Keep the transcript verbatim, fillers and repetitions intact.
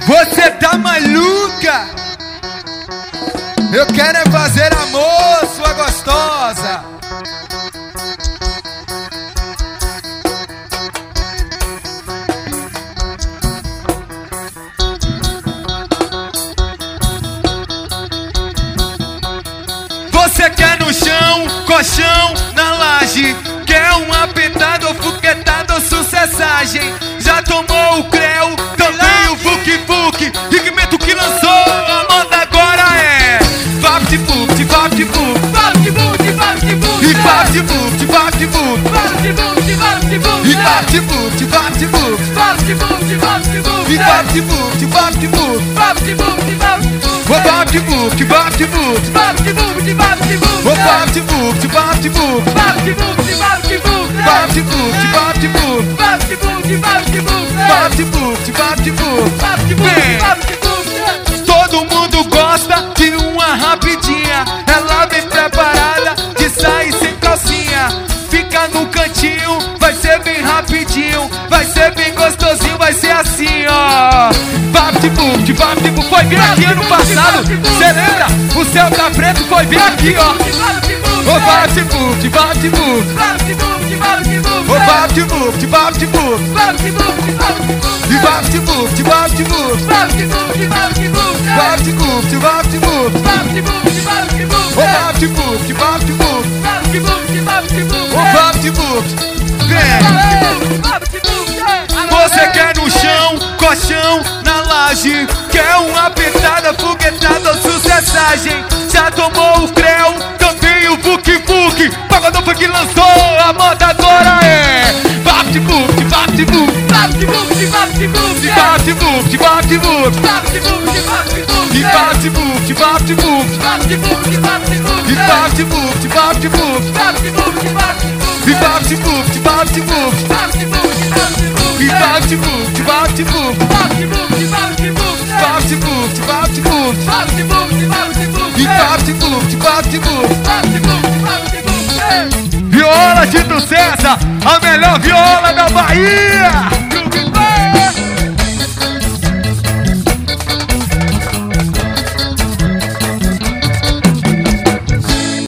Você tá maluca? Eu quero é fazer amor, sua gostosa. Você quer no chão, colchão, na laje. Quer um apetado, fuquetado ou sucessagem. Já tomou o creu, também o fuque-fuque. Rigmento que lançou, a moda agora é Vapt-Vupt, Vapt-Vupt, Vapt-Vupt, Vapt-Vupt, e Vapt-Vupt, Vapt-Vupt, Vapt-Vupt, Vapt-Vupt, e Vapt-Vupt, Vapt-Vupt, Vapt-Vupt, Vapt-Vupt, e Vapt-Vupt, Vapt-Vupt, Vapt-Vupt, Vapt-Vupt, o Vapt-Vupt, Vapt-Vupt, Vapt-Vupt, Vapt-Vupt, o Vapt-Vupt, Vapt-Vupt, Vapt-Vupt, Vapt-Vupt, Vapt-Vupt, Vapt-Vupt, Vapt-Vupt, Vapt-Vupt, Vapt-Vupt, Vapt-Vupt. Vapt-Vupt, Vapt-Vupt. Todo mundo gosta de uma rapidinha. Ela vem preparada de sair sem calcinha. Fica no cantinho, vai ser bem rapidinho. Vai ser bem gostosinho, vai ser assim, ó. Vapt-Vupt, Vapt-Vupt. Foi bem aqui ano passado, cê lembra? O céu tá preto, foi bem aqui, ó. Ô Vapt-Vupt, Vapt-Vupt, ô Vapt-Vupt, Vapt-Vupt, e Vapt-Vupt, Vapt-Vupt, Vapt-Vupt, Vapt-Vupt, ô Vapt-Vupt, Vapt-Vupt, ô Vapt-Vupt. Vem! Você quer no chão, colchão, na laje. Quer uma apertada, foguetada ou sucessagem. Já tomou o creu, também o fuque-fuque. Pagodão foi que lançou, a moda agora é Vapt-Vupt, Vapt-Vupt, Vapt-Vupt, Vapt-Vupt, e Vapt-Vupt, Vapt-Vupt, Vapt-Vupt, Vapt-Vupt, e Vapt-Vupt, Vapt-Vupt, Vapt-Vupt, Vapt-Vupt, e Vapt-Vupt, Vapt-Vupt, Vapt-Vupt, e Vapt-Vupt, Vapt-Vupt, e Vapt-Vupt, Vapt-Vupt, Vapt-Vupt, Vapt-Vupt, e Vapt-Vupt, Vapt-Vupt. Viola Tito César, a melhor viola da Bahia.